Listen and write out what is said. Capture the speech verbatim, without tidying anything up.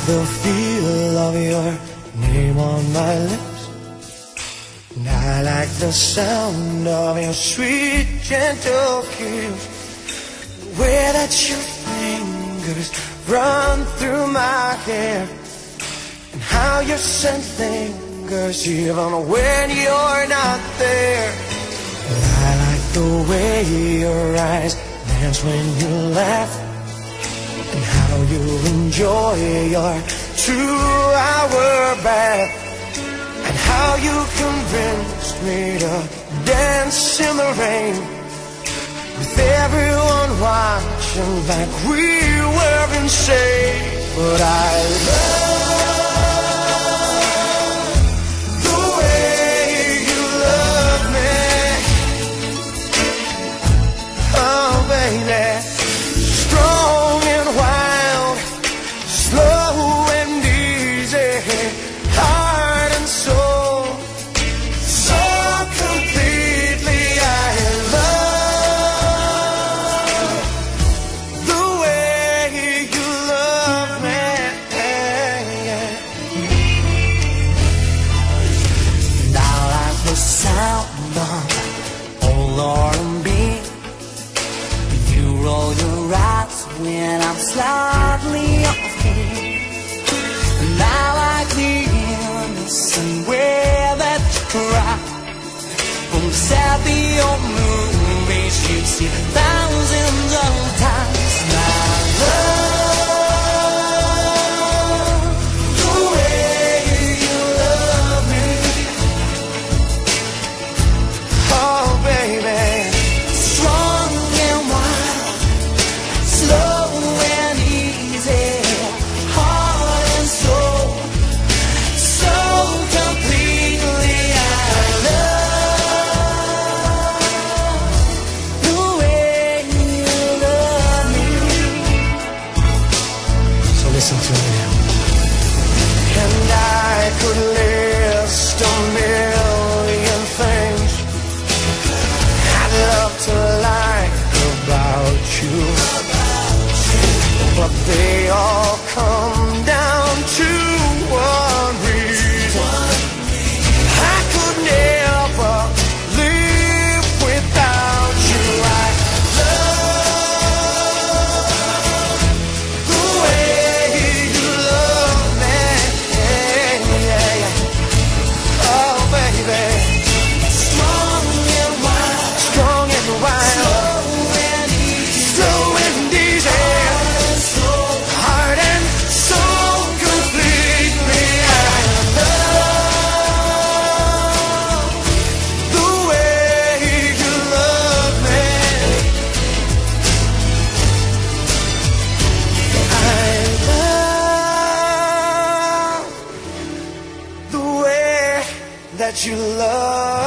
the feel of your name on my lips, and I like the sound of your sweet, gentle kiss. The way that your fingers run through my hair, and how your scent lingers even when you're not there. And I like the way your eyes dance when you laugh, and how you enjoy your two-hour bath, and how you convinced me to dance in the rain, with everyone watching like we were insane. But I love the way you love me, oh baby. Strong and wild, slow and easy, heart and soul, so completely. I love the way you love me. And I like the sound of old R and B. You roll your eyes when I'm slightly off key, and I like the innocent way that you cry from the sappy old movies you've seen thousands of times. And I love the way you love me, oh baby. Strong and wild, slow and easy, heart and soul, so completely. I love the way you love me. So listen to me now. And I could list a million things I'd love to like about you, but they all come down to one reason: I could never live without you. I love the way you love me, oh baby. Strong and wild, strong and wild, slow and easy, slow and easy, heart and soul completely. I love the way you love me. I love the way that you love